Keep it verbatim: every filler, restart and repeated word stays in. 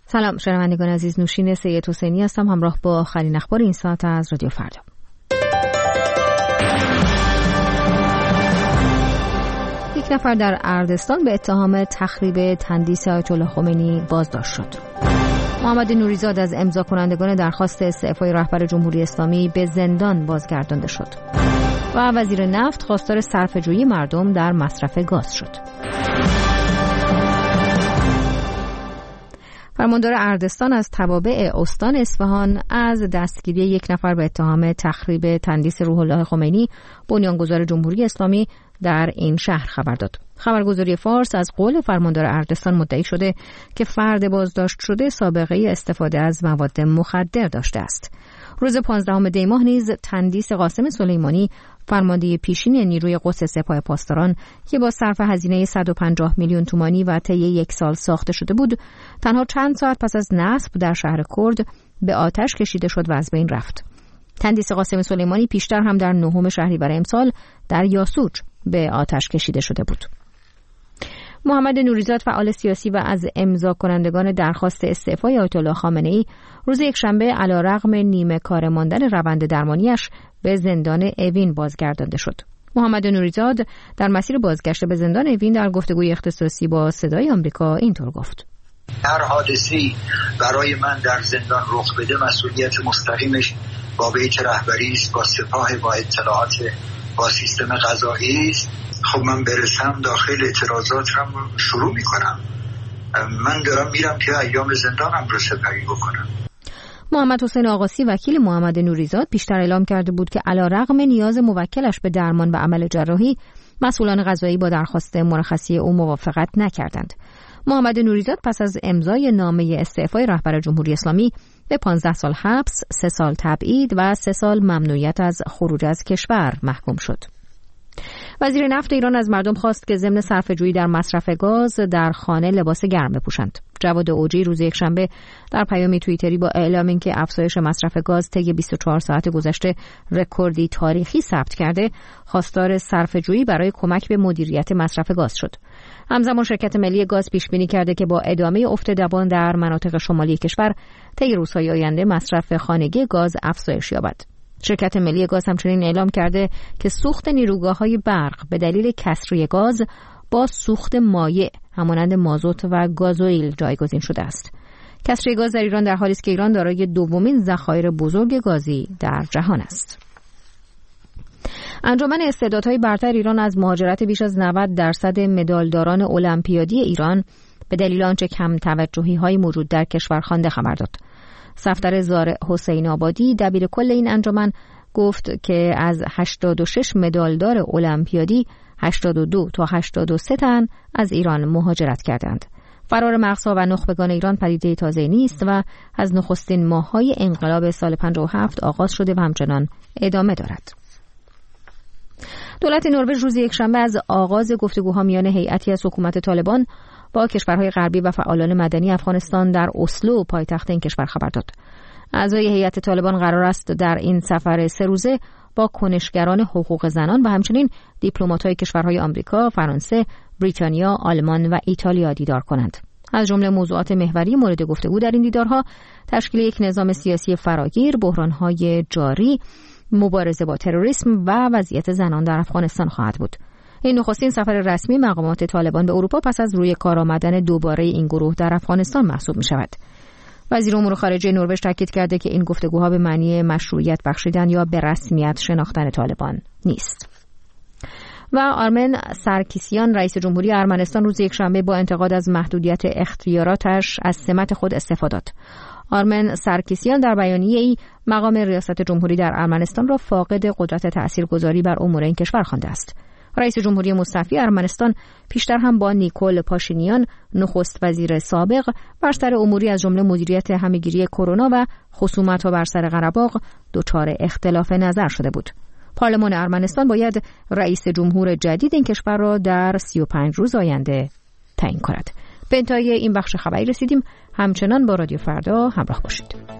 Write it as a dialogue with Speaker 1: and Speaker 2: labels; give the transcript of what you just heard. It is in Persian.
Speaker 1: سلام شنوندگان عزیز، نوشین سید حسینی هستم همراه با آخرین اخبار این ساعت از رادیو فردا. یک نفر در اردستان به اتهام تخریب تندیس آیت الله خمینی بازداشت شد. محمد نوریزاد از امضا کنندگان درخواست استعفای رهبر جمهوری اسلامی به زندان بازگردانده شد و وزیر نفت خواستار صرفه‌جویی مردم در مصرف گاز شد. فرماندار اردستان از توابع استان اصفهان از دستگیری یک نفر به اتهام تخریب تندیس روح الله خمینی بنیانگذار جمهوری اسلامی در این شهر خبر داد. خبرگزاری فارس از قول فرماندار اردستان مدعی شده که فرد بازداشت شده سابقه استفاده از مواد مخدر داشته است. روز پانزدهم دی ماه نیز تندیس قاسم سلیمانی فرمانده پیشین نیروی قدس سپاه پاسداران که با صرف هزینه صد و پنجاه میلیون تومانی و طی یک سال ساخته شده بود، تنها چند ساعت پس از نصب در شهر کرد به آتش کشیده شد و از بین رفت. تندیس قاسم سلیمانی پیشتر هم در نهم شهریور امسال در یاسوج به آتش کشیده شده بود. محمد نوریزاد فعال سیاسی و از امضا کنندگان درخواست استعفای آیت الله خامنه‌ای روز یکشنبه علیرغم نیمه کار ماندن روند درمانیش به زندان اوین بازگردانده شد. محمد نوریزاد در مسیر بازگشت به زندان اوین در گفتگوی اختصاصی با صدای آمریکا اینطور گفت:
Speaker 2: هر حادثه‌ای برای من در زندان رخ بده مسئولیت مستقیمش با بیت رهبری است، با سپاه، با اطلاعات، با سیستم قضایی است. خب من برسم داخل اعتراضات هم شروع میکنم. من دارم میرم که ایام زندانم رو سپری بکنم.
Speaker 1: محمد حسین آقاسی وکیل محمد نوریزاد پیشتر اعلام کرده بود که علیرغم نیاز موکلش به درمان و عمل جراحی، مسئولان قضایی با درخواست مرخصی او موافقت نکردند. محمد نوریزاد پس از امضای نامه استعفای رهبر جمهوری اسلامی به پانزده سال حبس، سه سال تبعید و سه سال ممنوعیت از خروج از کشور محکوم شد. وزیر نفت ایران از مردم خواست که ضمن صرفه‌جویی در مصرف گاز در خانه لباس گرم بپوشند. جواد اوجی روز یکشنبه در پیامی توییتری با اعلام اینکه افزایش مصرف گاز طی بیست و چهار ساعت گذشته رکوردی تاریخی ثبت کرده، خواستار صرفه‌جویی برای کمک به مدیریت مصرف گاز شد. همزمان شرکت ملی گاز پیش بینی کرده که با ادامه افت دوان در مناطق شمالی کشور، طی روزهای آینده مصرف خانگی گاز افزایش یابد. شرکت ملی گاز همچنین اعلام کرده که سوخت نیروگاه‌های برق به دلیل کسری گاز با سوخت مایع همانند مازوت و گازوئیل جایگزین شده است. کسری گاز در ایران در حالی است که ایران دارای دومین ذخایر بزرگ گازی در جهان است. انجمن استعدادهای برتر ایران از مهاجرت بیش از نود درصد مدالداران المپیادی ایران به دلیل آنچه کم توجهی‌های موجود در کشور خوانده خبر داد. صفدر زارع حسین آبادی دبیر کل این انجمن گفت که از هشتاد و شش مدالدار المپیادی هشتاد و دو تا هشتاد و سه تن از ایران مهاجرت کردند. فرار مغزها و نخبگان ایران پدیده تازه نیست و از نخستین ماه‌های انقلاب سال پنجاه و هفت آغاز شده و همچنان ادامه دارد. دولت نروژ روز یکشنبه از آغاز گفتگوها میان هیئتی از حکومت طالبان با کشورهای غربی و فعالان مدنی افغانستان در اسلو پایتخت این کشور خبر داد. اعضای هیئت طالبان قرار است در این سفر سه روزه با کنشگران حقوق زنان و همچنین دیپلمات‌های کشورهای آمریکا، فرانسه، بریتانیا، آلمان و ایتالیا دیدار کنند. از جمله موضوعات محوری مورد گفتگو در این دیدارها تشکیل یک نظام سیاسی فراگیر، بحران‌های جاری، مبارزه با تروریسم و وضعیت زنان در افغانستان خواهد بود. این نخستین سفر رسمی مقامات طالبان به اروپا پس از روی کار آمدن دوباره این گروه در افغانستان محسوب می شود. وزیر امور خارجه نروژ تاکید کرده که این گفتگوها به معنی مشروعیت بخشیدن یا به رسمیت شناختن طالبان نیست. و آرمن سارکیسیان رئیس جمهوری ارمنستان روز یکشنبه با انتقاد از محدودیت اختیاراتش از سمت خود استعفا داد. آرمن سارکیسیان در بیانیه‌ای مقام ریاست جمهوری در ارمنستان را فاقد قدرت تاثیرگذاری بر امور این کشور خوانده است. رئیس جمهوری مستعفی ارمنستان پیشتر هم با نیکول پاشینیان نخست وزیر سابق بر سر اموری از جمله مدیریت همه‌گیری کرونا و خصومت‌ها بر سر قره‌باغ دچار اختلاف نظر شده بود. پارلمان ارمنستان باید رئیس جمهور جدید این کشور را در سی و پنج روز آینده تعیین کند. به انتهای این بخش خبری رسیدیم. همچنان با رادیو فردا همراه باشید.